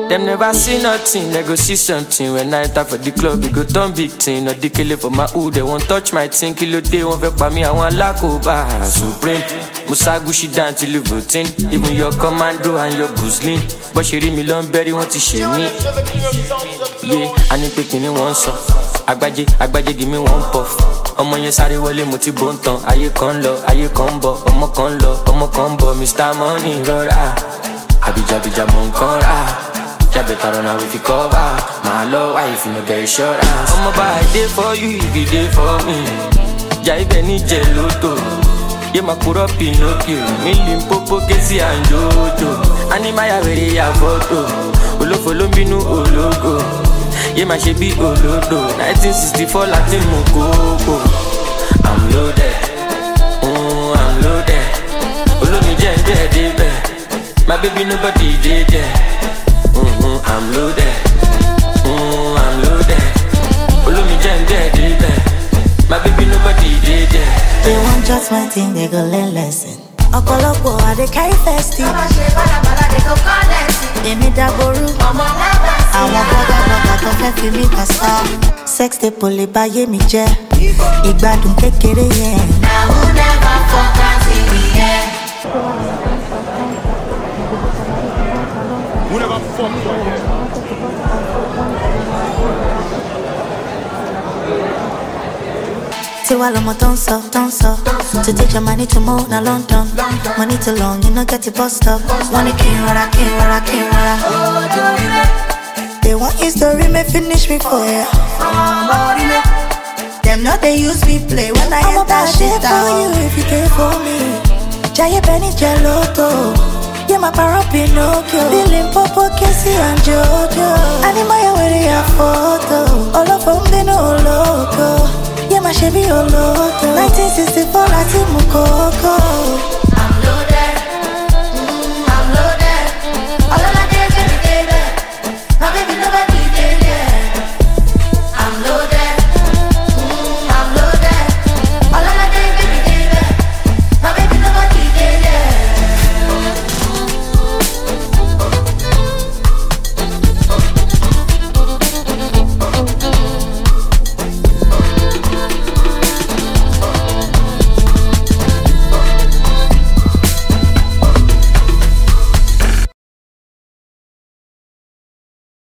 Them never see nothing, they go see something. When I enter for the club, we go turn big thing. No dikele for my hood, they won't touch my thing. Kilo day, won't vex me, I want Lakoba Supreme. Musagushi down till you voting. Even your commando and your Guzlin. But she read me long berry, want to share me. Yeah, I need picking in one song. Agbaje, give me one puff. Ọmọ yẹn sáré wọlé mo ti bó ń tan. Ayé kan lọ, ayé kan bọ̀. Ọmọ kan lọ, ọmọ kan bọ̀. Mr. Money rọra. Abija mo ń kan ra. Yeah, better run away if you cover. My love, why if you no get insurance? I'm about a day for you, if you day for me. Yeah, even need gelato. Yeah, my put up Pinocchio. Million popo, Kesi and Jojo. Animaya very a photo. Olo follow me no logo. Yeah, my shebi olodo. 1964 Latin Mokoko. I'm loaded. I'm loaded. Olo mi jẹ́ my baby nobody did there. I'm loaded. I'm loaded. Follow me, dead. My baby, nobody did that. They want just my thing, they go learn lesson. Okolopo, I they carry festive. They need that boru. I want burger, don't fẹ́ fi mi pasta. Sex they pull it by me jẹ́. Ìgbádùn kékeré yẹn. I will never focus in the air. Who never fuck for you? Say while I'm a don't stop. To take your money to move, now London. Money too long, you know get it bust up. Money can't rara. They want history, may finish me for ya. Them not they use me play when I hit that shit for you if you care for me. Jaya Benny Gelato. Yeah, my para Pinocchio. Billing Popo, Kesi and Jojo. Animaya with a photo. All of them, they know loco. Yeah, my Chevy Oloto. 1964